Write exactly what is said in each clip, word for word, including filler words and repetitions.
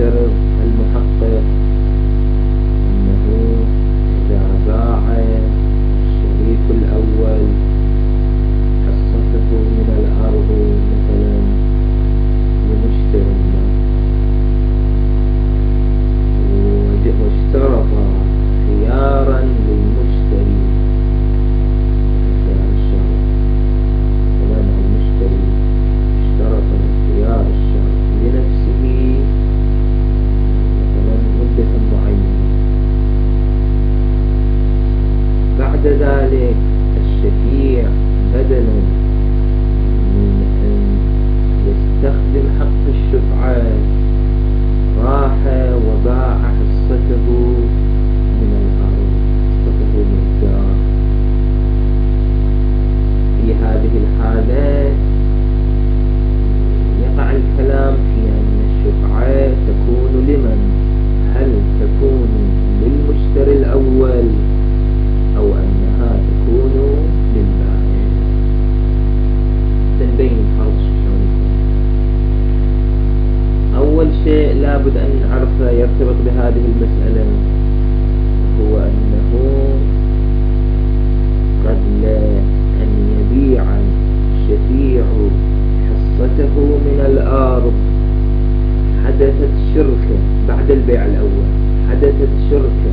يفترض المحقق أنه إذا باع الشريك الأول حصته من الأرض مثلا لمشتري واشترط خيارا للمشتري، خيار الشرط كمان المشتري اشترط خيار الشرط لنفسه مثلا مدة معينة، بعد ذلك الشفيع بدلا من أن يستخدم حق الشفعة راح وباع حصته من الأرض، حصته من الدار. في هذه الحالة يقع الكلام في أن الشفعة تكون لمن؟ هل تكون للمشتري الأول أو أنها تكون للبائع؟ تنبين الفرق شلون يكون. أول شيء لابد أن نعرفه يرتبط بهذه المسألة هو أنه قبل أن يبيع الشفيع حصته من الأرض حدثت شركة. بعد البيع الأول حدثت شركة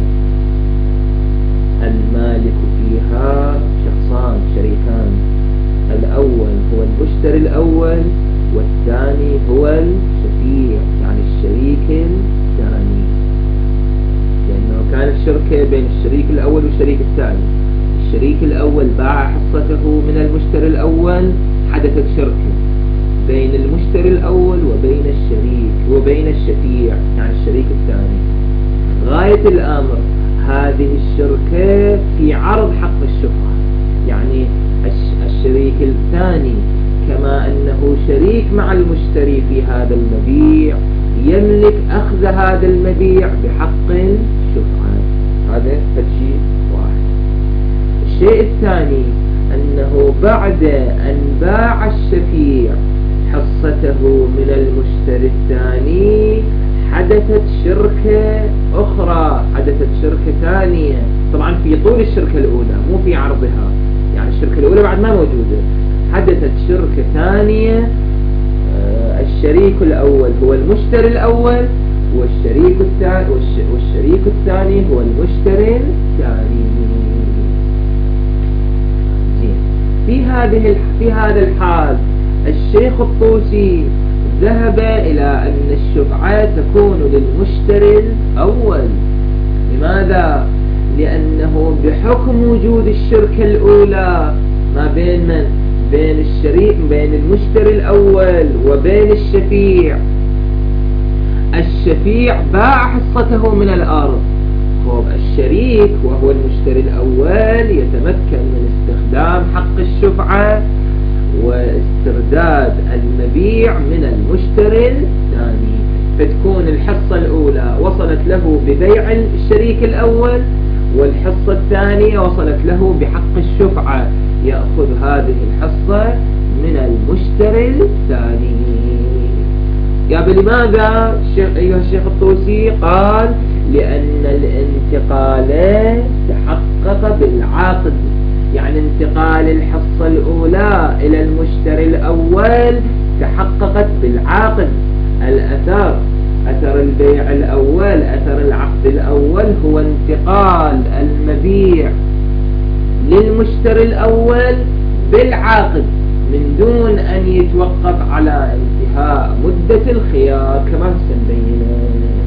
المالك فيها شخصان شريكان، الأول هو المشتري الأول والثاني هو الشفيع يعني الشريك الثاني، لأنه كانت شركة بين الشريك الأول والشريك الثاني. الشريك الأول باع حصته من المشتري الأول، حدثت شركة بين المشتري الأول وبين الشريك وبين الشفيع يعني الشريك الثاني. غاية الأمر هذه الشركة في عرض حق الشفعة، يعني الشريك الثاني كما أنه شريك مع المشتري في هذا المبيع يملك أخذ هذا المبيع بحق الشفعة. هذا الشيء واحد. الشيء الثاني أنه بعد أن باع الشفيع حصته من المشتري الثاني حدثت شركة أخرى، حدثت شركة ثانية، طبعا في طول الشركة الأولى مو في عرضها، يعني الشركة الأولى بعد ما موجودة. حدثت شركة ثانية، الشريك الأول هو المشتري الأول والشريك الثاني والشريك الثاني هو المشتري الثاني. زين. في هذه في هذا الحال الشيخ الطوسي ذهب إلى أن الشفعة تكون للمشتري الأول. لماذا؟ لأنه بحكم وجود الشركة الأولى ما بين من؟ بين الشريك بين المشتري الأول وبين الشفيع. الشفيع باع حصته من الأرض، الشريك وهو المشتري الأول يتمكن من استخدام حق الشفعة واسترداد المبيع من المشتري الثاني، فتكون الحصة الأولى وصلت له ببيع الشريك الأول والحصة الثانية وصلت له بحق الشفعة، يأخذ هذه الحصة من المشتري الثاني. قال لماذا أيها الشيخ الطوسي؟ قال لأن الانتقال تحقق بالعقد، يعني انتقال الحصة الأولى إلى المشتري الأول تحققت بالعقد. الأثر أثر البيع الأول، أثر العقد الأول هو انتقال المبيع للمشتري الأول بالعقد من دون أن يتوقف على انتهاء مدة الخيار كما سنبينه.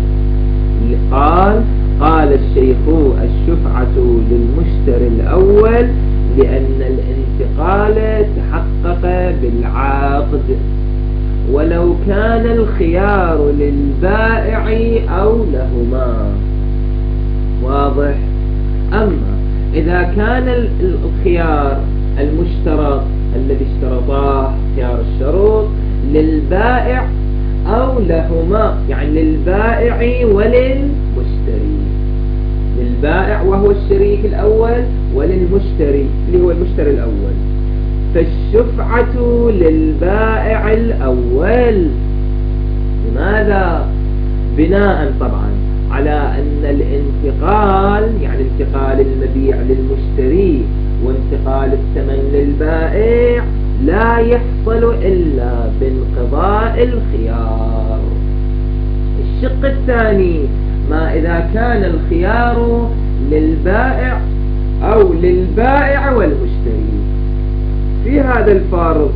قال قال الشيخ الشفعة للمشتري الأول لأن الانتقال تحقق بالعقد، ولو كان الخيار للبائع أو لهما. واضح؟ أما إذا كان الخيار المشترط الذي اشترطاه خيار الشروط للبائع أو لهما، يعني للبائع وللمشتري، للبائع وهو الشريك الأول وللمشتري اللي هو المشتري الأول، فالشفعة للبائع الأول. لماذا؟ بناء طبعا على أن الانتقال يعني انتقال المبيع للمشتري وانتقال الثمن للبائع لا يحصل إلا بانقضاء الخيار. الشق الثاني ما إذا كان الخيار للبائع أو للبائع والمشتري. في هذا الفرض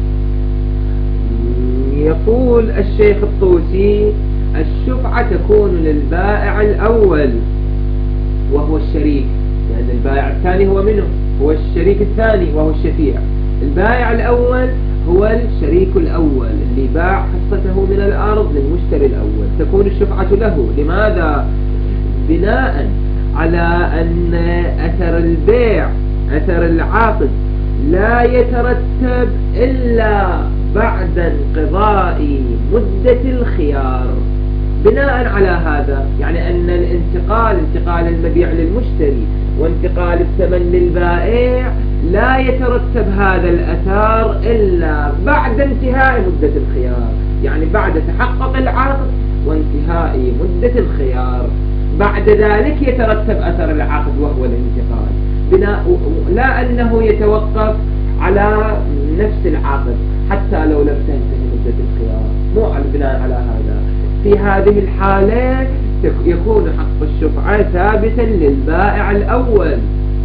يقول الشيخ الطوسي الشفعة تكون للبائع الأول وهو الشريك، لأن يعني البائع الثاني هو منه هو الشريك الثاني وهو الشفيع. البائع الأول هو الشريك الأول اللي باع حصته من الأرض للمشتري الأول، تكون الشفعة له. لماذا؟ بناء على أن أثر البيع أثر العقد لا يترتب إلا بعد انقضاء مدة الخيار. بناء على هذا يعني أن الانتقال انتقال المبيع للمشتري وانتقال الثمن للبائع لا يترتب هذا الأثر إلا بعد انتهاء مدة الخيار، يعني بعد تحقق العقد وانتهاء مدة الخيار، بعد ذلك يترتب أثر العقد وهو الانتقال. بناء لا أنه يتوقف على نفس العقد حتى لو لم تنتهي مدة الخيار، مو على بناء على هذا. في هذه الحالة يكون حق الشفعة ثابتا للبائع الأول.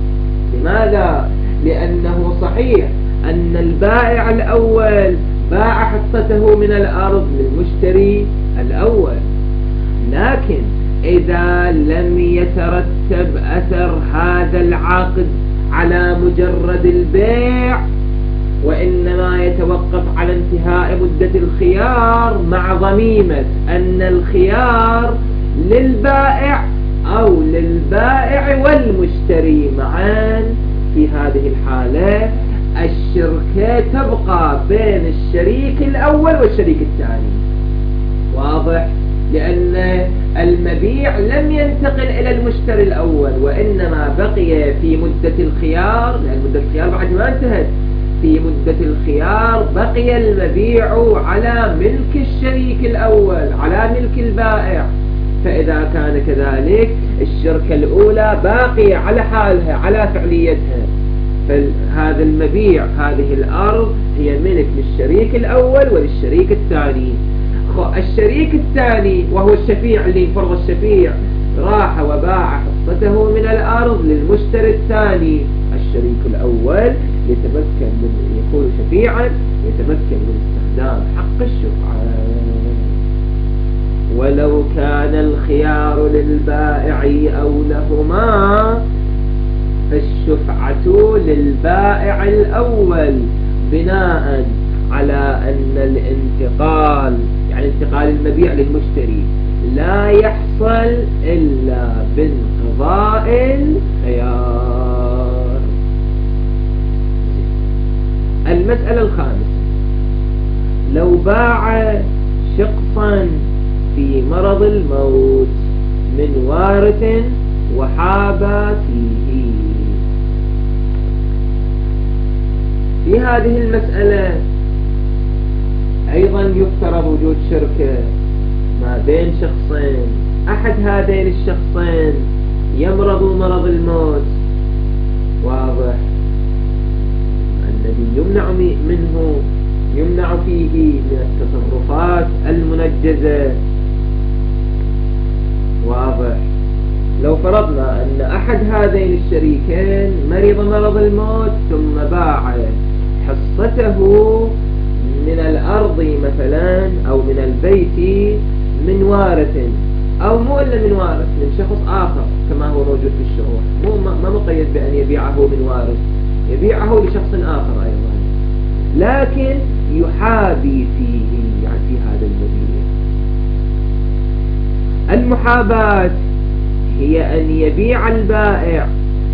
لماذا؟ لأنه صحيح أن البائع الأول باع حصته من الأرض للمشتري الأول، لكن إذا لم يترتب أثر هذا العقد على مجرد البيع وإنما يتوقف على انتهاء مدة الخيار مع ضميمة أن الخيار للبائع أو للبائع والمشتري معا، في هذه الحالة الشركة تبقى بين الشريك الأول والشريك الثاني. واضح؟ لأن المبيع لم ينتقل إلى المشتري الأول وإنما بقي في مدة الخيار، لأن مدة الخيار بعد ما انتهت. في مدة الخيار بقي المبيع على ملك الشريك الأول على ملك البائع. فإذا كان كذلك الشركة الأولى باقية على حالها على فعليتها، فهذا المبيع هذه الأرض هي ملك للشريك الأول وللشريك الثاني. الشريك الثاني وهو الشفيع اللي فرض الشفيع راح وباع حصته من الأرض للمشتري الثاني. الشريك الأول يتمكن من يكون شفيعا يتمكن من استخدام حق الشفعة. ولو كان الخيار للبائع أو لهما فالشفعة للبائع الأول بناء على أن الانتقال يعني انتقال المبيع للمشتري لا يحصل إلا بانقضاء الخيار. المسألة الخامسة: لو باع شخصا في مرض الموت من وارث وحاب فيه. في هذه المسألة أيضا يفترض وجود شركة ما بين شخصين، أحد هذين الشخصين يمرض مرض الموت واضح الذي يمنع منه يمنع فيه من التصرفات المنجزة. واضح. لو فرضنا أن أحد هذين الشريكين مرض مرض الموت ثم باع حصته من الأرض مثلا أو من البيت من وارث، أو مو إلا من وارث من شخص آخر كما هو موجود في الشروح، مو ما مقيد بأن يبيعه من وارث، يبيعه لشخص آخر أيضا، لكن يحابي فيه يعني في هذا المبيع. المحاباة هي أن يبيع البائع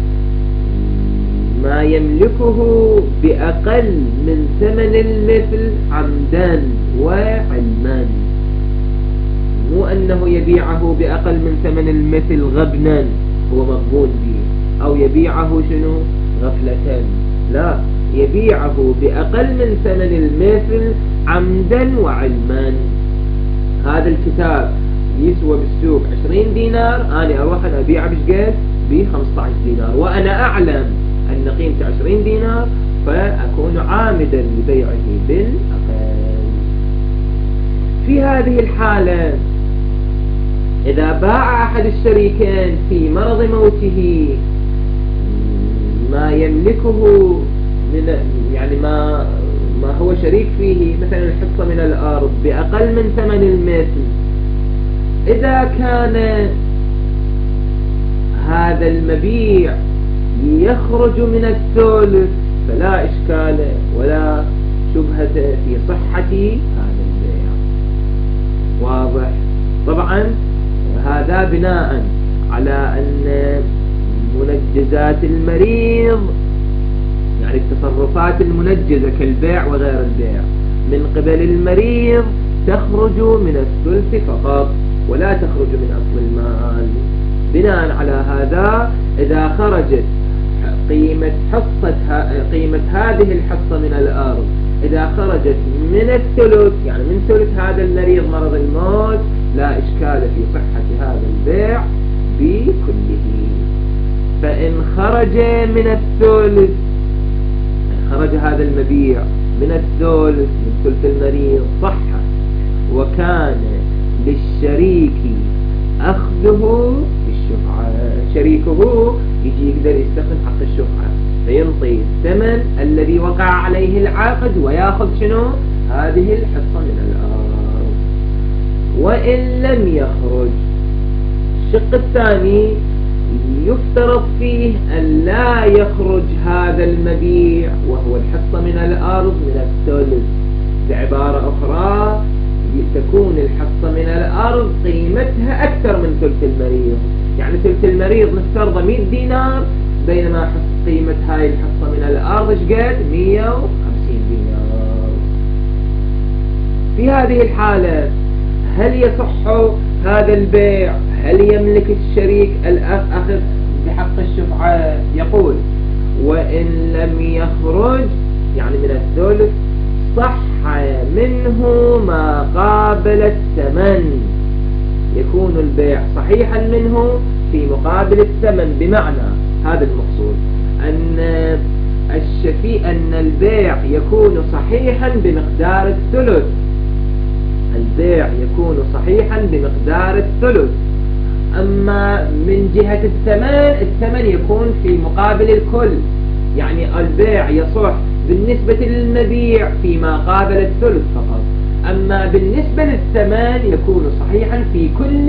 ما يملكه بأقل من ثمن المثل عمدا وعلما، مو أنه يبيعه بأقل من ثمن المثل غبنا هو مقبول به، أو يبيعه شنو غفلة، لا، يبيعه بأقل من ثمن المثل عمدا وعلما. هذا الكتاب يسوى بالسوق عشرين دينار، أنا أروح أنا أبيعه بشقد بخمسة عشر دينار، وأنا أعلم أن قيمته عشرين دينار، فأكون عامدا لبيعه بالأقل. في هذه الحالة إذا باع أحد الشريكين في مرض موته ما يملكه من يعني ما ما هو شريك فيه، مثلا الحصة من الأرض بأقل من ثمن المثل، إذا كان هذا المبيع يخرج من الثلث فلا إشكال ولا شبهة في صحة هذا البيع. واضح؟ طبعا هذا بناء على أن منجزات المريض، يعني التصرفات المنجزة كالبيع وغير البيع من قبل المريض تخرج من الثلث فقط ولا تخرج من أصل المال. بناء على هذا إذا خرجت قيمة حصة قيمة هذه الحصة من الأرض إذا خرجت من الثلث، يعني من ثلث هذا المريض مرض الموت، لا إشكال في صحة هذا البيع بكله. فإن خرج من الثلث، خرج هذا المبيع من الثلث من ثلث المريض صح، وكان للشريك أخذه بالشفعة، شريكه يجي يقدر يستخدم حق الشفعة فينطي الثمن الذي وقع عليه العقد ويأخذ شنو؟ هذه الحصة من الأرض. وإن لم يخرج، الشق الثاني يفترض فيه أن لا يخرج هذا المبيع وهو الحصة من الأرض من الثلث. بعبارة أخرى تكون الحصة من الأرض قيمتها أكثر من ثلث المريض، يعني ثلث المريض نفترض مئة دينار، بينما قيمة هاي الحصة من الأرض ايش قد؟ مئة وخمسين دينار. في هذه الحالة هل يصح هذا البيع؟ هل يملك الشريك الأخذ بحق الشفعة؟ يقول وإن لم يخرج يعني من الثلث صح منه ما قابل الثمن، يكون البيع صحيحا منه في مقابل الثمن. بمعنى هذا المقصود أن الشفيع أن البيع يكون صحيحا بمقدار الثلث، البيع يكون صحيحا بمقدار الثلث. أما من جهة الثمن، الثمن يكون في مقابل الكل، يعني البيع يصح بالنسبة للمبيع فيما قابل الثلث فقط، أما بالنسبة للثمن يكون صحيحا في كل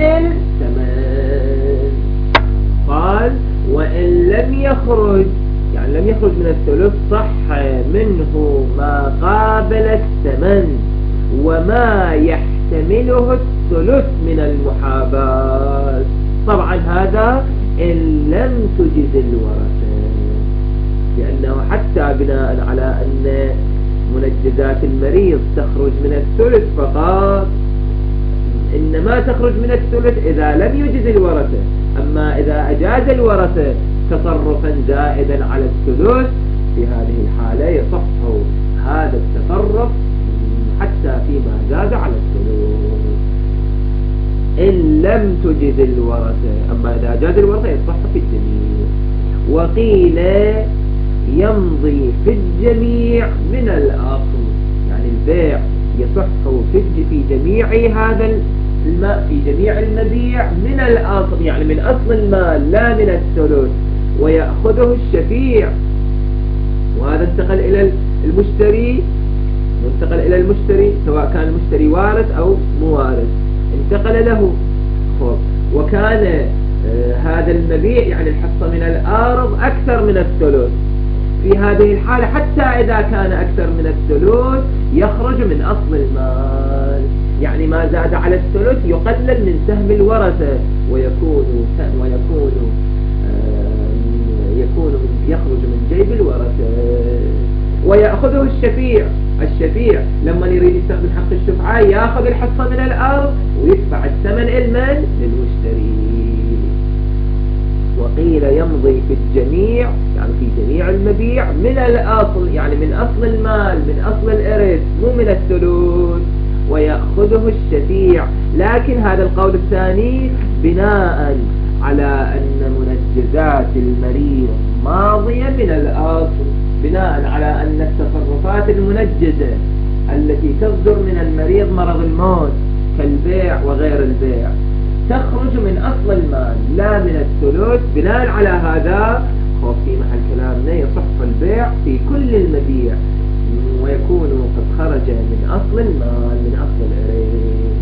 الثمن. قال وإن لم يخرج يعني لم يخرج من الثلث صح منه ما قابل الثمن وما يحتمله الثلث من المحاباة. طبعا هذا إن لم تجز الورثة، لأنه حتى بناء على أن منجزات المريض تخرج من الثلث فقط، إنما تخرج من الثلث إذا لم يجز الورثة. أما إذا أجاز الورثة تصرفا زائدا على الثلث في هذه الحالة يصح هذا التصرف حتى فيما زاد على الثلث إن لم تجز الورثة. أما إذا أجاز الورثة يصح في الجميع. وقيل يمضي في الجميع من الأصل، يعني البيع يصح في جميع هذا الماء في جميع المبيع من الأصل، يعني من أصل المال لا من الثلث، ويأخذه الشفيع. وهذا انتقل إلى المشتري، انتقل إلى المشتري سواء كان المشتري وارث أو موارث، انتقل له. وكان آه هذا المبيع يعني الحصة من الأرض أكثر من الثلث. في هذه الحالة حتى إذا كان أكثر من الثلث يخرج من أصل المال، يعني ما زاد على الثلث يقلل من سهم الورثة ويكون ويكون آه يكون يخرج من جيب الورثة. ويأخذه الشفيع، الشفيع لما يريد يستخدم حق الشفعة يأخذ الحصة من الأرض ويدفع الثمن المال للمشتري. وقيل يمضي في الجميع يعني في جميع المبيع من الأصل، يعني من أصل المال من أصل الإرث مو من الثلث. ويأخذه الشفيع لكن هذا القول الثاني بناء على أن منجزات المريض ماضية من الأصل، بناء على أن التصرفات المنجزة التي تصدر من المريض مرض الموت كالبيع وغير البيع تخرج من أصل المال لا من الثلث. بناء على هذا وفي محل كلامنا يصح البيع في كل المبيع ويكون قد خرج من أصل المال من أصل الإرث.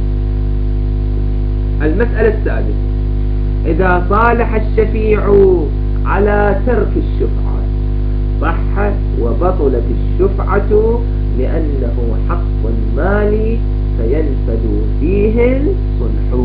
المسألة السادسة: إذا صالح الشفيع على ترك الشفعة صحت وبطلت الشفعة لأنه حق مالي فينفذ فيه الصلح.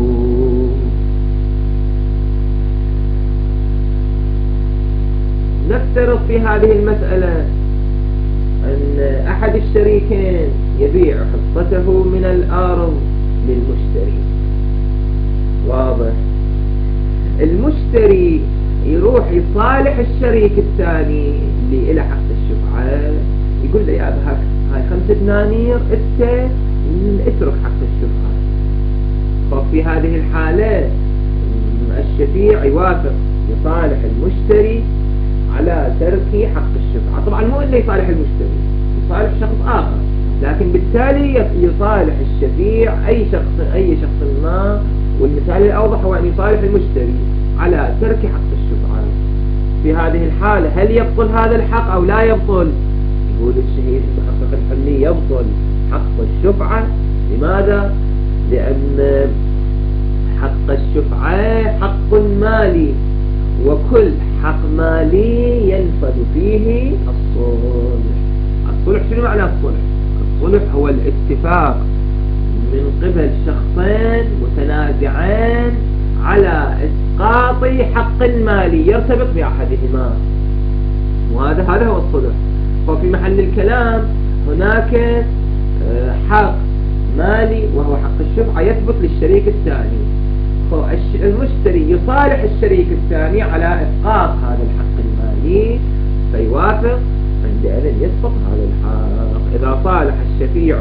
نفترض في هذه المسألة أن أحد الشريكين يبيع حصته من الأرض للمشتري. واضح؟ المشتري يروح يصالح الشريك الثاني اللي له حق الشفعة، يقول له يا أبا هاي خمسة دنانير انت اترك حق الشفعة. ففي هذه الحالة الشفيع يوافق يصالح المشتري على ترك حق الشفعة. طبعا مو انه يصالح المشتري، يصالح شخص آخر، لكن بالتالي يصالح الشفيع أي شخص أي شخص ما، والمثال الأوضح هو أن يصالح المشتري على ترك حق الشفعة. في هذه الحالة هل يبطل هذا الحق أو لا يبطل؟ يقول الشهيد المحقق الحلي يبطل حق الشفعة. لماذا؟ لأن حق الشفعة حق مالي، وكل حق مالي ينفذ فيه الصلح. الصلح شنو معنى الصلح؟ الصلح هو الاتفاق من قبل شخصين متنازعين على إسقاط حق مالي يرتبط بأحدهما، وهذا هذا هو الصلح. وفي محل الكلام هناك حق مالي وهو حق الشفعة يثبت للشريك الثاني، المشتري يصالح الشريك الثاني على إسقاط هذا الحق المالي فيوافق، عندئذ يسقط هذا الحق. إذا صالح الشفيع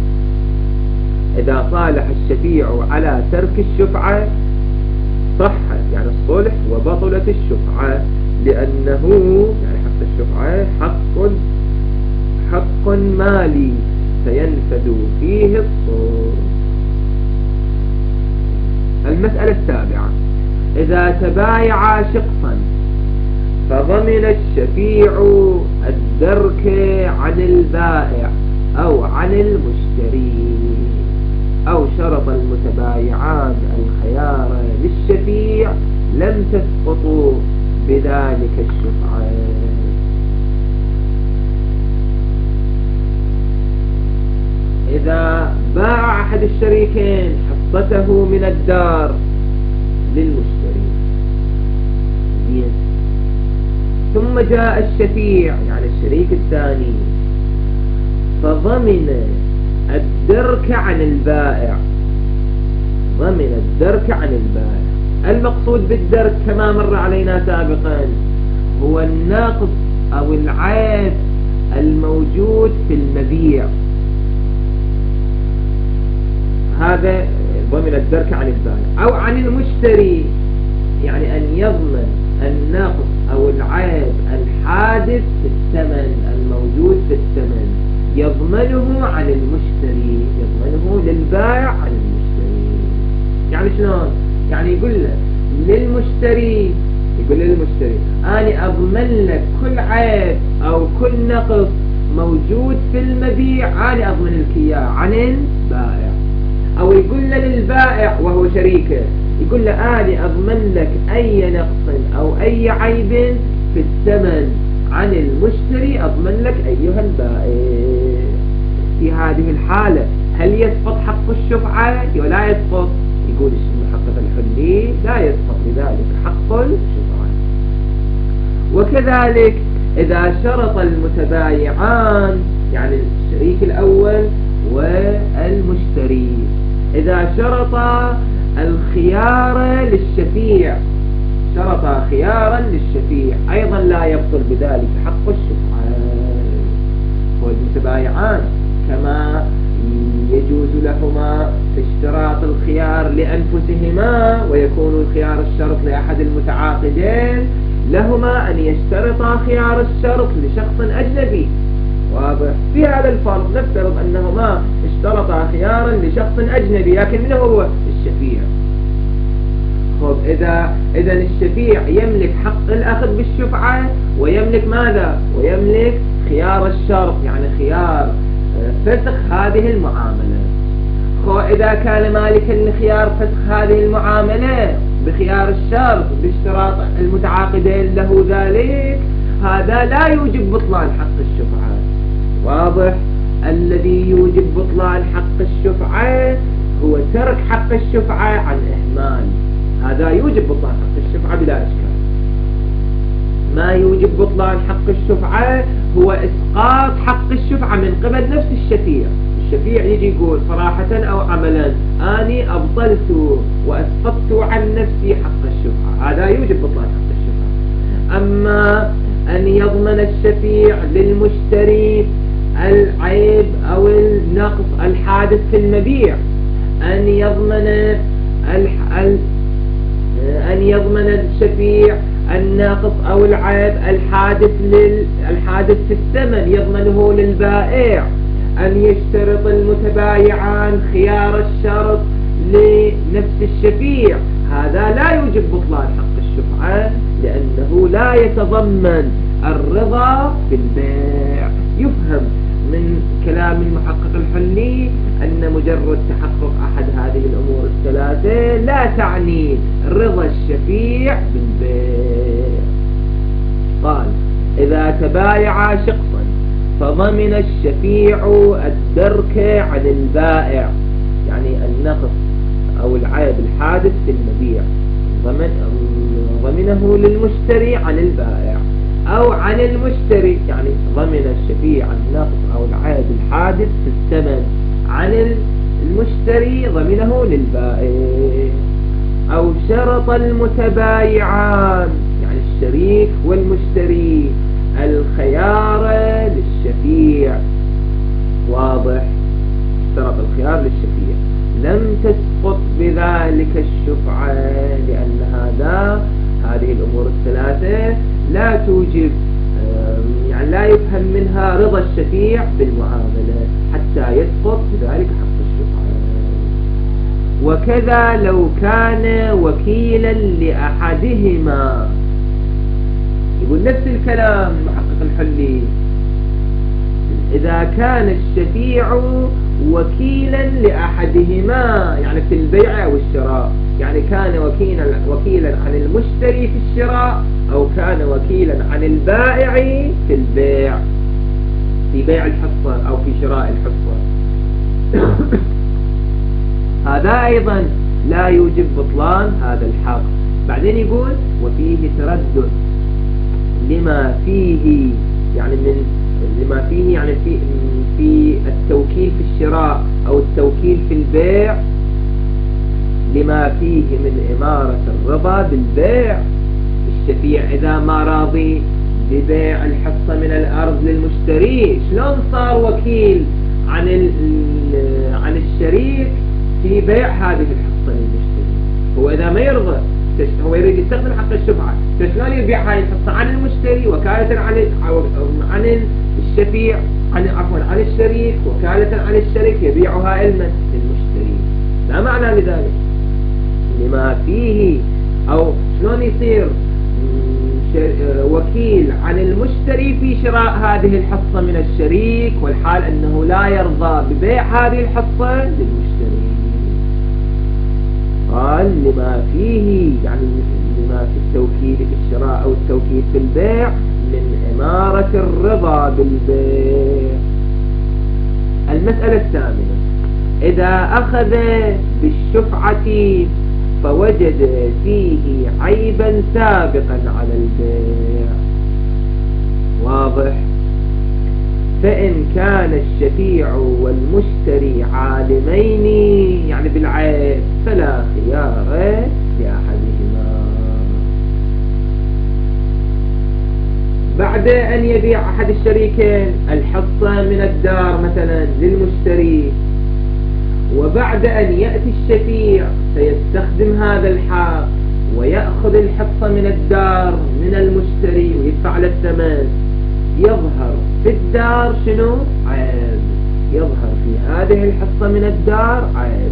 إذا صالح الشفيع على ترك الشفعة صحت يعني الصلح وبطلت الشفعة، لأنه يعني حق الشفعة حق حق مالي فينفذ فيه الصلح. المسألة السابعة: إذا تبايع شخصا فضمن الشفيع الدرك عن البائع أو عن المشتري، أو شرط المتبايعان الخيار للشفيع لم تسقط بذلك الشفعة. إذا باع أحد الشريكين حصته من الدار للمشتري ثم جاء الشفيع يعني الشريك الثاني فضمن الدرك عن البائع، ضمن الدرك عن البائع. المقصود بالدرك كما مر علينا سابقا هو النقص أو العيب الموجود في المبيع، هذا ضمن الدرك عن البائع. أو عن المشتري يعني أن يضمن النقص أو العيب الحادث في الثمن الموجود في الثمن، يضمنه عن المشتري، يضمنه للبائع عن المشتري. يعني شلون؟ يعني يقول له للمشتري يقول للمشتري أنا أضمن لك كل عيب أو كل نقص موجود في المبيع، أنا أضمن لك إياه عن البائع. أو يقول له للبائع وهو شريكه، يقول له أنا أضمن لك أي نقص أو أي عيب في الثمن عن المشتري أضمن لك أيها البائع. في هذه الحالة هل يسقط حق الشفعة ولا يسقط؟ يقول المحقق الحلي لا يسقط بذلك حق الشفعة. وكذلك إذا شرط المتبايعان يعني الشريك الأول والمشتري إذا شرط الخيار للشفيع، شرط خيارا للشفيع أيضا لا يبطل بذلك حق الشفعة. والمتبايعان كما يجوز لهما اشتراط الخيار لأنفسهما، ويكون الخيار الشرط لأحد المتعاقدين، لهما أن يشترطا خيار الشرط لشخص أجنبي. واضح؟ في هذا الفرض نفترض أنهما اشترطا خيارا لشخص أجنبي، لكن من هو الشفيع؟ خب إذا إذا الشفيع يملك حق الأخذ بالشفعة، ويملك ماذا؟ ويملك خيار الشرط، يعني خيار فسخ هذه المعاملة. خب إذا كان مالكا لخيار فسخ هذه المعاملة بخيار الشرط باشتراط المتعاقدين له ذلك، هذا لا يوجب بطلان حق الشفعة. واضح؟ الذي يوجب بطلان حق الشفعة هو ترك حق الشفعة عن إهمال، هذا يوجب بطلان حق الشفعة بلا إشكال. ما يوجب بطلان حق الشفعة هو إسقاط حق الشفعة من قبل نفس الشفيع. الشفيع يجي يقول صراحة أو عملا أني أبطلت وأسقطت عن نفسي حق الشفعة، هذا يوجب بطلان حق الشفعة. أما أن يضمن الشفيع للمشتري العيب أو النقص الحادث في المبيع، أن يضمن الح... ال... أن يضمن الشفيع الناقص أو العيب الحادث لل... الحادث في الثمن يضمنه للبائع، أن يشترط المتبايعان خيار الشرط لنفس الشفيع، هذا لا يوجب بطلان حق الشفعة، لأنه لا يتضمن الرضا بالبيع. يفهم من كلام المحقق الحلي أن مجرد تحقق أحد هذه الأمور الثلاثة لا تعني رضا الشفيع بالبيع. قال: إذا تبايع شخصا فضمن الشفيع الدرك عن البائع، يعني النقص أو العيب الحادث في المبيع، ضمنه للمشتري عن البائع، أو عن المشتري، يعني ضمن الشفيع النقص أو العيب الحادث في الثمن عن المشتري ضمنه للبائع. أو شرط المتبايعان، يعني الشريك والمشتري، الخيار للشفيع. واضح؟ شرط الخيار للشفيع، لم تسقط بذلك الشفعة، لأن هذا هذه الأمور الثلاثة لا توجب، يعني لا يفهم منها رضا الشفيع بالمعاملة حتى يسقط بذلك حق الشفعة. وكذا لو كان وكيلا لأحدهما، يقول نفس الكلام محقق الحلي، إذا كان الشفيع وكيلا لأحدهما، يعني في البيع أو الشراء، يعني كان وكيلا وكيلا عن المشتري في الشراء، أو كان وكيلا عن البائع في البيع، في بيع الحصة أو في شراء الحصة، هذا أيضا لا يوجب بطلان هذا الحق. بعدين يقول: وفيه تردد لما فيه، يعني من لما فيه يعني في في التوكيل في الشراء أو التوكيل في البيع، لما فيه من إمارة الرضا بالبيع. الشفيع إذا ما راضي ببيع الحصة من الأرض للمشتري، شلون صار وكيل عن عن الشريك في بيع هذه الحصة للمشتري؟ هو إذا ما يرضى، هو يريد يستخدم حق الشفعة، فشلون يبيع هاي الحصة عن المشتري وكالة عن عن الشفيع، عن عفوا عن الشريك وكالة عن الشريك يبيعها علما للمشتري؟ لا معنى لذلك. لما فيه، أو شلون يصير وكيل عن المشتري في شراء هذه الحصة من الشريك والحال أنه لا يرضى ببيع هذه الحصة للمشتري؟ قال: لما فيه، يعني لما في التوكيل في الشراء أو التوكيل في البيع من إمارة الرضا بالبيع. المسألة الثامنة: إذا أخذ بالشفعة فوجد فيه عيبا سابقا على البيع. واضح؟ فإن كان الشفيع والمشتري عالمين يعني بالعيب فلا خيار لأحدهما. بعد أن يبيع أحد الشريكين الحصة من الدار مثلا للمشتري، وبعد أن يأتي الشفيع سيستخدم هذا الحق ويأخذ الحصة من الدار من المشتري ويدفع له الثمن، يظهر في الدار شنو؟ عيب. يظهر في هذه الحصة من الدار عيب.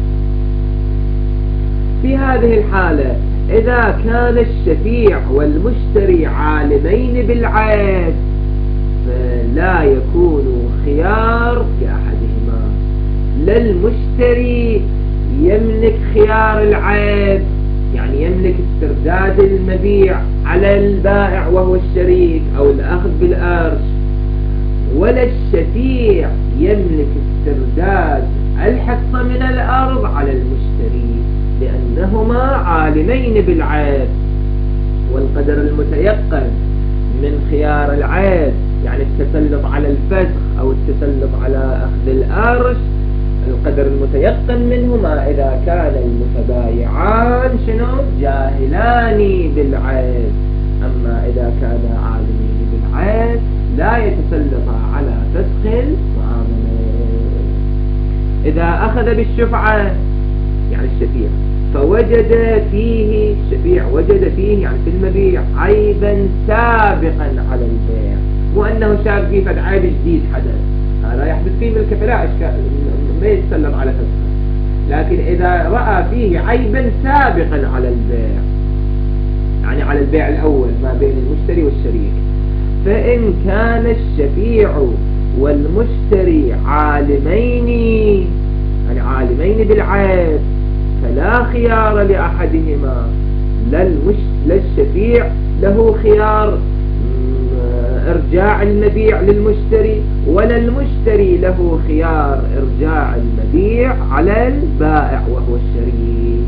في هذه الحالة إذا كان الشفيع والمشتري عالمين بالعيب فلا يكون خيار لأحدهما. لا المشتري يملك خيار العيب، يعني يملك استرداد المبيع على البائع وهو الشريك أو الأخذ بالأرش، ولا الشفيع يملك استرداد الحصة من الأرض على المشتري، لأنهما عالمين بالعيب. والقدر المتيقن من خيار العيب يعني التسلط على الفسخ أو التسلط على أخذ الأرش، القدر المتيقن منهما إذا كان المتبايعان شنو؟ جاهلان بالعيب. أما إذا كانا عالمين بالعيب لا يتسلطا على فسخ المعاملة. إذا أخذ بالشفعة يعني الشفيع فوجد فيه الشفيع وجد فيه يعني في المبيع عيبا سابقا على البيع، مو أنه شاف فيه فد عيب جديد حدث، هذا يحدث فيه ملك فلا إشكال ما يتسلط على فسخه. لكن إذا رأى فيه عيبا سابقا على البيع يعني على البيع الأول ما بين المشتري والشريك، فإن كان الشفيع والمشتري عالمين يعني عالمين بالعيب فلا خيار لأحدهما. لا, المش... لا الشفيع له خيار إرجاع المبيع للمشتري، ولا المشتري له خيار إرجاع المبيع على البائع وهو الشريك.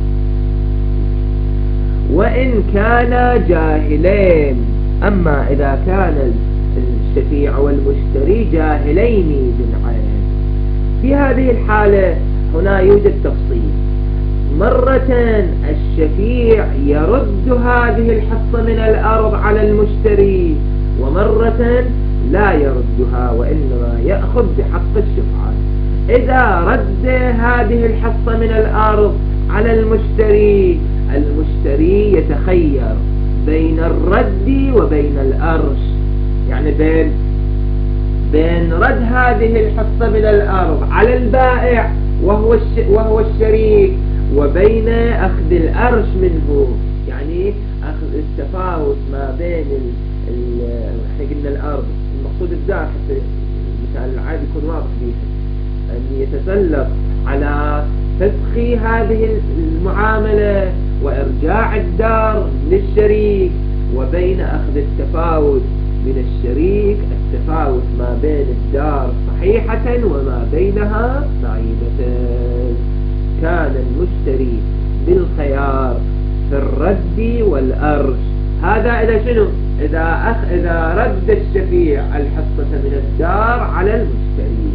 وإن كانا جاهلين، أما إذا كان الشفيع والمشتري جاهلين بالعيب في هذه الحالة هنا يوجد تفصيل. مرة الشفيع يرد هذه الحصة من الأرض على المشتري، ومرة لا يردها وإنما يأخذ بحق الشفعة. إذا رد هذه الحصة من الأرض على المشتري، المشتري يتخير بين الرد وبين الأرش، يعني بين بين رد هذه الحصة من الأرض على البائع وهو الش وهو الشريك، وبين أخذ الأرش منه، يعني أخذ التفاوت ما بين ال احنا قلنا الأرض المقصود الدار حتى المثال العادي يكون واضح به، أن يتسلط على فسخ هذه المعاملة وإرجاع الدار للشريك، وبين أخذ التفاوت من الشريك التفاوت ما بين الدار صحيحة وما بينها معيبة. كان المشتري بالخيار في الرد والأرش. هذا إذا شنو؟ إذا أخ إذا رد الشفيع الحصة من الدار على المشتري.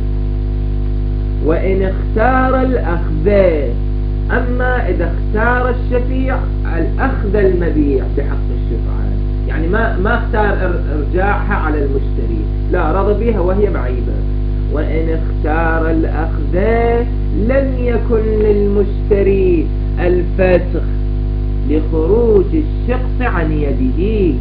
وإن اختار الأخذ، أما إذا اختار الشفيع الأخذ المبيع بحق الشفعة، يعني ما ما اختار إرجاعها على المشتري، لا رضى بها وهي معيبة. وإن اختار الأخذ لم يكن للمشتري الفسخ لخروج الشخص عن يده.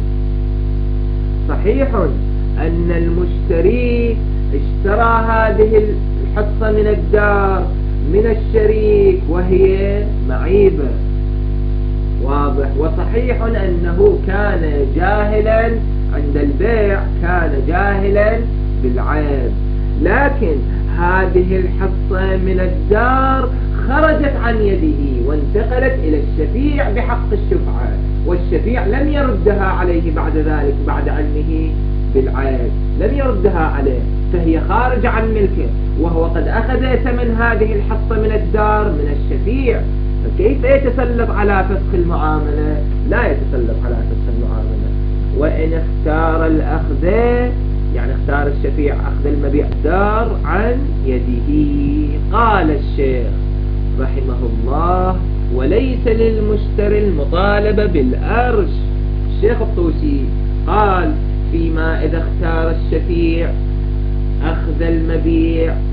صحيح أن المشتري اشترى هذه الحصة من الدار من الشريك وهي معيبة، واضح. وصحيح أنه كان جاهلا عند البيع، كان جاهلا بالعيب، لكن هذه الحصة من الدار خرجت عن يده وانتقلت إلى الشفيع بحق الشفعة، والشفيع لم يردها عليه بعد ذلك بعد علمه بالعيب، لم يردها عليه، فهي خارجة عن ملكه، وهو قد أخذ ثمن هذه الحصة من الدار من الشفيع، فكيف يتسلط على فسخ المعاملة؟ لا يتسلط على فسخ المعاملة. وإن اختار الأخذ يعني اختار الشفيع أخذ المبيع دار عن يده. قال الشيخ رحمه الله: وليس للمشتري المطالبة بالأرش. الشيخ الطوسي قال: فيما إذا اختار الشفيع أخذ المبيع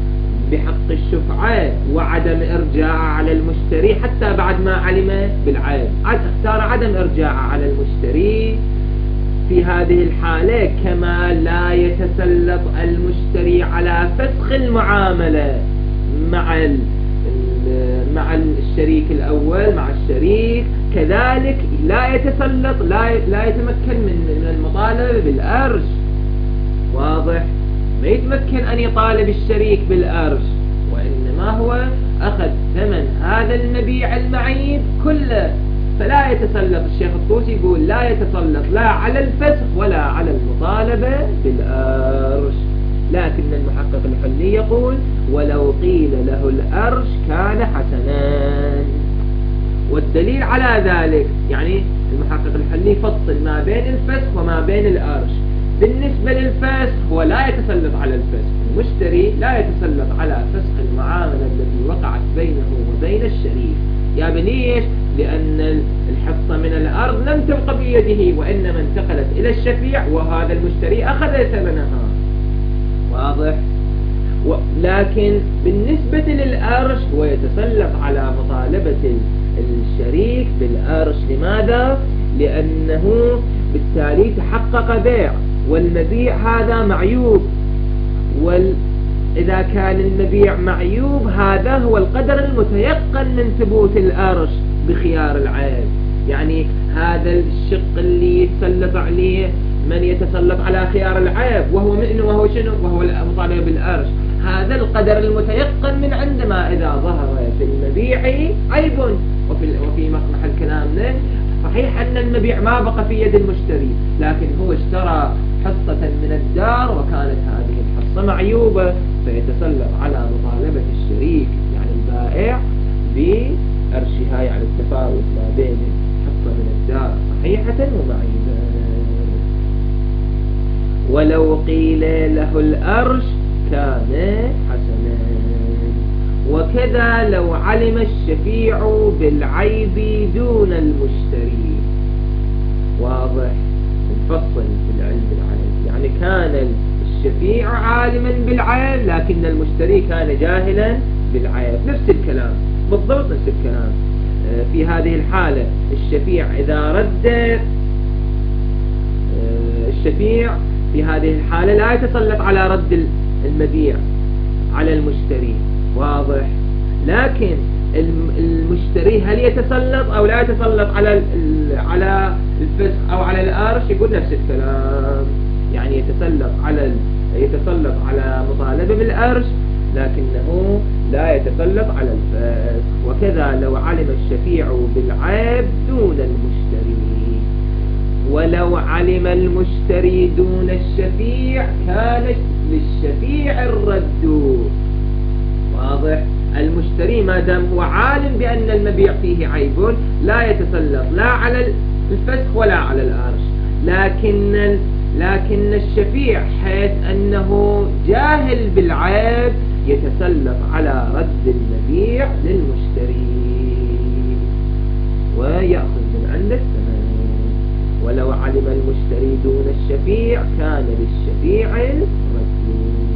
بحق الشفعة وعدم إرجاع على المشتري حتى بعد ما علم بالعيب، اختار عدم إرجاع على المشتري في هذه الحالة، كما لا يتسلط المشتري على فسخ المعاملة مع مع الشريك الأول مع الشريك، كذلك لا يتسلط لا لا يتمكن من من المطالبة بالأرش. واضح؟ ما يتمكن أن يطالب الشريك بالأرش، وإنما هو أخذ ثمن هذا المبيع المعيب كله، فلا يتسلط. الشيخ الطوسي يقول لا يتسلط لا على الفسخ ولا على المطالبة بالأرش. لكن المحقق الحلي يقول ولو قيل له الأرش كان حسنا. والدليل على ذلك، يعني المحقق الحلي يفصل ما بين الفسخ وما بين الأرش. بالنسبة للفسخ هو لا يتسلط على الفسخ، المشتري لا يتسلط على فسخ المعاملة التي وقعت بينه وبين الشريك. يا بليش؟ لأن الحصة من الأرض لم تبقى بيده، وإنما انتقلت إلى الشفيع، وهذا المشتري أخذ ثمنها. واضح؟ لكن بالنسبة للأرش هو يتسلط على مطالبة الشريك بالأرش. لماذا؟ لأنه بالتالي تحقق بيع، والمبيع هذا معيوب، وإذا كان المبيع معيوب هذا هو القدر المتيقن من ثبوت الأرش بخيار العيب. يعني هذا الشق اللي يتسلط عليه من يتسلط على خيار العيب، وهو من وهو شنو؟ وهو المطالبة بالأرش. هذا القدر المتيقن من عندما إذا ظهر في المبيع عيب. وفي وفي محل كلامنا صحيح أن المبيع ما بقى في يد المشتري، لكن هو اشترى حصة من الدار وكانت هذه الحصة معيوبة، فيتسلط على مطالبة الشريك يعني البائع بأرشها، يعني التفاوت ما بين حصة من الدار صحيحة ومعيبة. ولو قيل له الأرش كان حسنا. وكذا لو علم الشفيع بالعيب دون المشتري. واضح؟ نفصل في العلم بالعيب، يعني كان الشفيع عالما بالعيب لكن المشتري كان جاهلا بالعيب. نفس الكلام بالضبط، نفس الكلام. في هذه الحالة الشفيع إذا رد، الشفيع في هذه الحالة لا يتسلط على رد المبيع على المشتري. واضح؟ لكن المشتري هل يتسلط أو لا يتسلط على على الفسخ أو على الأرش؟ يقول نفس الكلام، يعني يتسلط على يتسلط على مطالبة بالأرش لكنه لا يتسلط على الفسخ. وكذا لو علم الشفيع بالعيب دون المشتري. ولو علم المشتري دون الشفيع كان للشفيع الرد. واضح؟ المشتري ما دام هو عالم بأن المبيع فيه عيب لا يتسلط لا على الفسخ ولا على الأرش، لكن لكن الشفيع حيث أنه جاهل بالعيب يتسلط على رد المبيع للمشتري ويأخذ من عنده الثمن. ولو علم المشتري دون الشفيع كان للشفيع الرد.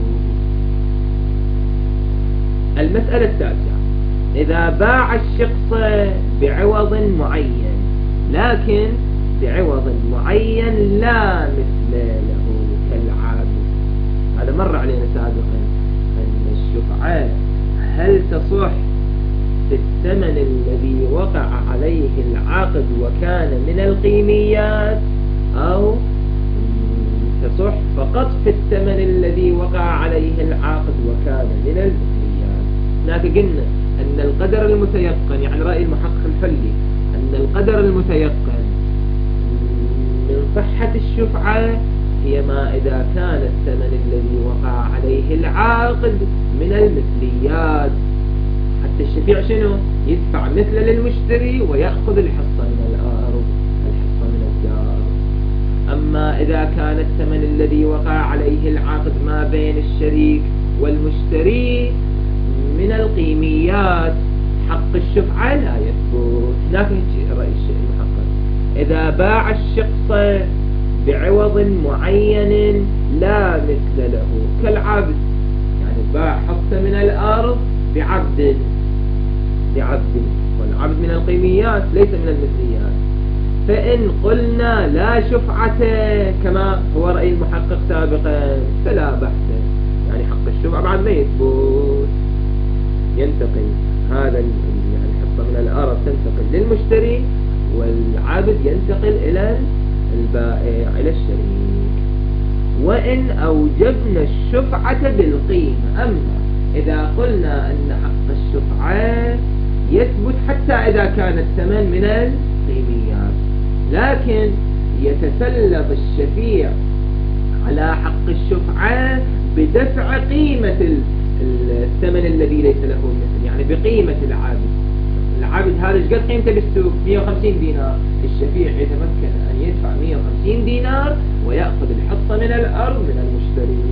المسألة التاسعة: إذا باع الشخص بعوض معين، لكن بعوض معين لا مثل له كالعابد. هذا مر علينا سابقا أن الشفعة هل تصح في الثمن الذي وقع عليه العقد وكان من القيميات، أو تصح فقط في الثمن الذي وقع عليه العقد وكان من القيميات. هناك قلنا أن القدر المتيقن، يعني رأي المحقق الحلي، أن القدر المتيقن من صحة الشفعة هي ما إذا كان الثمن الذي وقع عليه العقد من المثليات، حتى الشفيع شنو؟ يدفع مثل للمشتري ويأخذ الحصة من الأرض، الحصة من الدار. أما إذا كان الثمن الذي وقع عليه العقد ما بين الشريك والمشتري من القيميات، حق الشفعة لا يثبت. هناك رأي الشيء المحقق: إذا باع الشخص بعوض معين لا مثل له كالعبد، يعني باع حصة من الأرض بعبد بعبد، والعبد من القيميات ليس من المثليات. فإن قلنا لا شفعة كما هو رأي المحقق سابقا فلا بحث، يعني حق الشفعة بعد ما يثبت ينتقل هذا الحصة من الأرض تنتقل للمشتري، والعبد ينتقل إلى البائع إلى الشريك. وإن أوجبنا الشفعة بالقيمة، أما إذا قلنا أن حق الشفعة يثبت حتى إذا كان الثمن من القيميات، لكن يتسلط الشفيع على حق الشفعة بدفع قيمة الثمن الذي ليس له مثل، يعني بقيمة العبد. العبد هذا ايش قد قيمته بالسوق؟ مئة وخمسين دينار، الشفيع يتمكن أن يدفع مئة وخمسين دينار ويأخذ الحصة من الأرض من المشتري.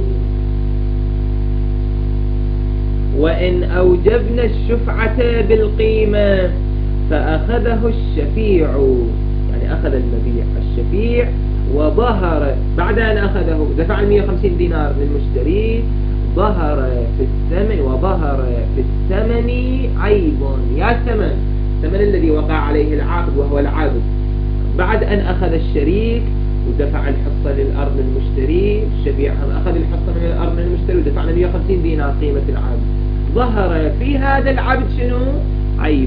وإن أوجبنا الشفعة بالقيمة فأخذه الشفيع، يعني أخذ المبيع الشفيع وظهر بعد أن أخذه دفع مئة وخمسين دينار للمشتري، ظهر في الثمن وظهر في الثمن عيب، يا ثمن الثمن الذي وقع عليه العقد وهو العبد بعد أن أخذ الشريك ودفع الحصة للأرض للمشتري، الشفيع أخذ الحصة من الأرض من المشتري ودفع مئة وخمسين دينار قيمة العبد، ظهر في هذا العبد شنو؟ عيب،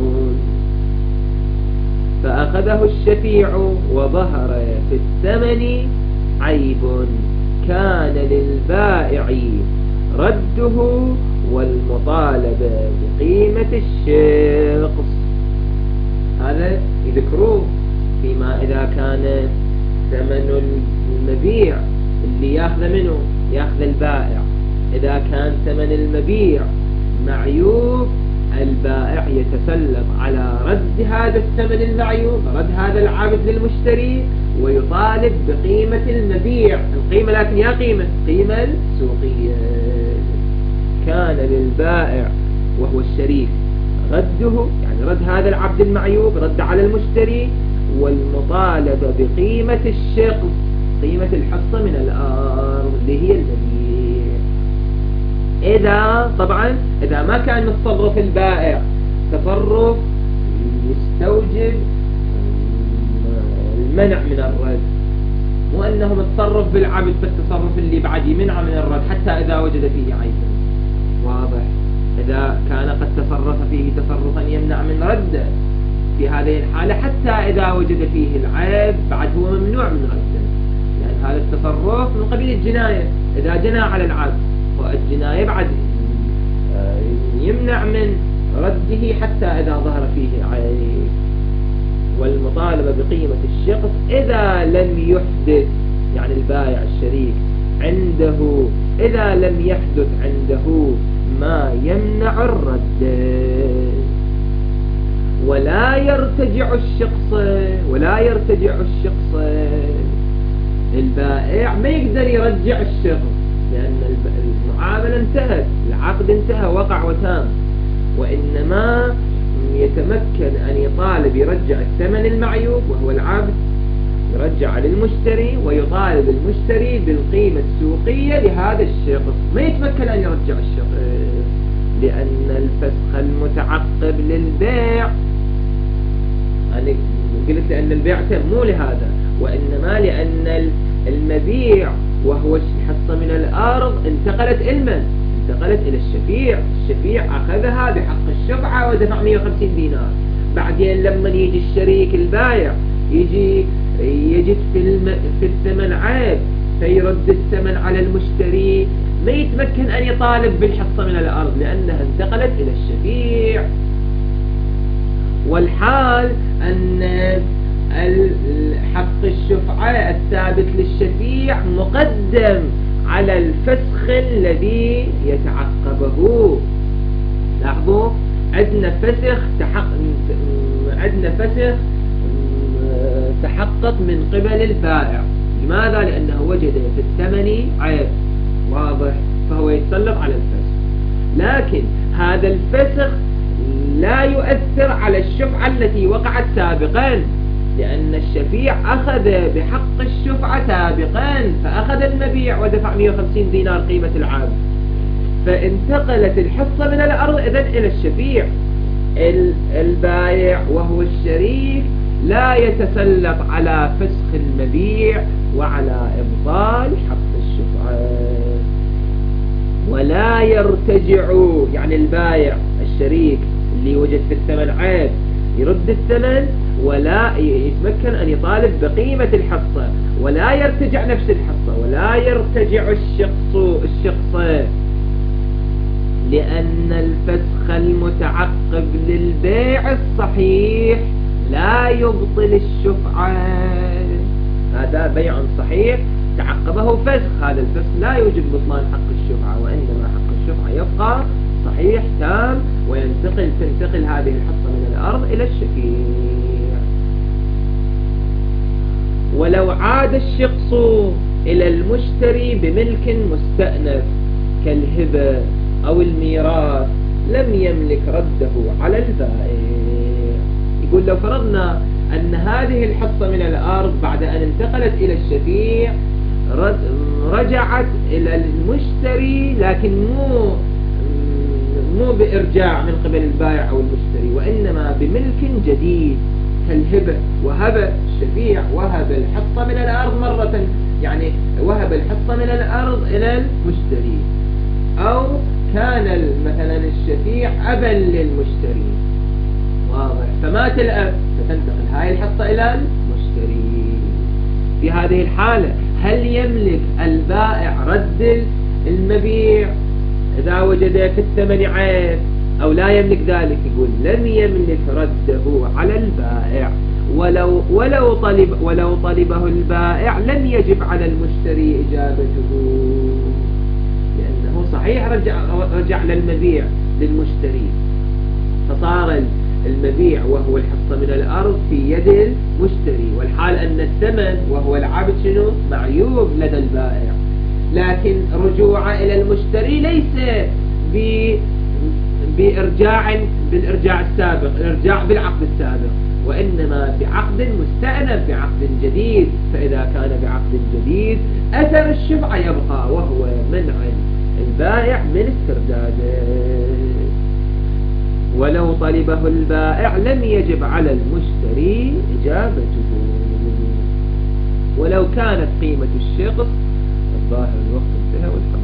فأخذه الشفيع وظهر في الثمن عيب، كان للبائع رده والمطالبة بقيمة الشخص. هذا يذكروه فيما إذا كان ثمن المبيع اللي ياخذ منه ياخذ البائع، إذا كان ثمن المبيع معيوب البائع يتسلط على رد هذا الثمن المعيوب، رد هذا العبد للمشتري، ويطالب بقيمة المبيع، القيمة لكن يا قيمة قيمة السوقية. كان للبائع وهو الشريك رده، يعني رد هذا العبد المعيوب، رد على المشتري، والمطالبة بقيمة الشقف، قيمة الحصة من الأرض اللي هي المبيع. إذا طبعا إذا ما كان متصرف البائع تصرف يستوجب المنع من الرد، مو أنه متصرف بالعبد فالتصرف اللي بعد يمنع من الرد حتى إذا وجد فيه عيب. واضح؟ إذا كان قد تصرف فيه تصرفا يمنع من رده في هذه الحالة حتى إذا وجد فيه العيب بعد هو ممنوع من رده، لأن يعني هذا التصرف من قبيل الجناية، إذا جنى على العبد والجناية بعد يمنع من رده حتى إذا ظهر فيه عيب. والمطالبة بقيمة الشخص إذا لم يحدث، يعني البائع الشريك عنده إذا لم يحدث عنده ما يمنع الرد، ولا يرتجع الشخص ولا يرتجع الشخص البائع ما يقدر يرجع الشخص، لأن المعاملة انتهت، العقد انتهى وقع وتام، وإنما يتمكن أن يطالب يرجع الثمن المعيوب وهو العبد، يرجع للمشتري ويطالب المشتري بالقيمة السوقية لهذا الشخص، ما يتمكن أن يرجع الشخص لأن الفسخ المتعقب للبيع، أنا قلت لأن البيع تم مو لهذا، وإنما لأن المبيع وهو الحصة من الأرض انتقلت إلمن انتقلت إلى الشفيع، الشفيع أخذها بحق الشفعة ودفع مئة وخمسين دينار. بعدين لما يجي الشريك البايع يجي يجد في, الم... في الثمن عيب فيرد الثمن على المشتري، ما يتمكن أن يطالب بالحصة من الأرض لأنها انتقلت إلى الشفيع. والحال أن حق الشفعة الثابت للشفيع مقدم على الفسخ الذي يتعقبه. لاحظوا عندنا فسخ تحقق عندنا فسخ تحقق من قبل البائع، لماذا؟ لأنه وجد في الثمن عيب واضح فهو يتسلط على الفسخ، لكن هذا الفسخ لا يؤثر على الشفعة التي وقعت سابقا، لأن الشفيع أخذ بحق الشفعة سابقا، فأخذ المبيع ودفع مئة وخمسين دينار قيمة العبد، فانتقلت الحصة من الأرض إذن إلى الشفيع. البائع وهو الشريك لا يتسلط على فسخ المبيع وعلى إبطال حق الشفعة، ولا يرتجع. يعني البائع الشريك اللي وجد في الثمن عيب يرد الثمن، ولا يتمكن أن يطالب بقيمة الحصة، ولا يرتجع نفس الحصة، ولا يرتجع الشخص الشخص لأن الفسخ المتعقب للبيع الصحيح لا يبطل الشفعة. هذا بيع صحيح تعقبه فسخ، هذا الفسخ لا يوجب بطلان حق الشفعة، وإنما حق الشفعة يبقى صحيح تام، وينتقل تنتقل هذه الحصة من الأرض إلى الشفيع. ولو عاد الشخص إلى المشتري بملك مستأنف كالهبة أو الميراث لم يملك رده على البائع. يقول لو فرضنا أن هذه الحصة من الأرض بعد أن انتقلت إلى الشفيع رجعت إلى المشتري، لكن مو مو بإرجاع من قبل البائع أو المشتري، وإنما بملك جديد كالهبة. وهب الشفيع وهب الحصة من الأرض مرة، يعني وهب الحصة من الأرض إلى المشتري، أو كان مثلا الشفيع أبا للمشتري، واضح، فمات الأب فتنتقل هاي الحصة إلى المشتري. في هذه الحالة هل يملك البائع رد المبيع إذا وجد في الثمن عيب أو لا يملك ذلك؟ يقول لم يملك رده على البائع، ولو ولو طلب ولو طلبه البائع لم يجب على المشتري إجابته، لأنه صحيح رجع رجع للمبيع للمشتري، فصار المبيع وهو الحصة من الأرض في يد المشتري، والحال أن الثمن وهو العبد شنو معيوب لدى البائع. لكن رجوع إلى المشتري ليس بإرجاع بالإرجاع السابق، الإرجاع بالعقد السابق، وإنما بعقد مستأنف، بعقد جديد. فإذا كان بعقد جديد أثر الشفعة يبقى، وهو منع البائع من استرداده. ولو طلبه البائع لم يجب على المشتري إجابته. ولو كانت قيمة الشخص، الظاهر الوقت انتهى والحمد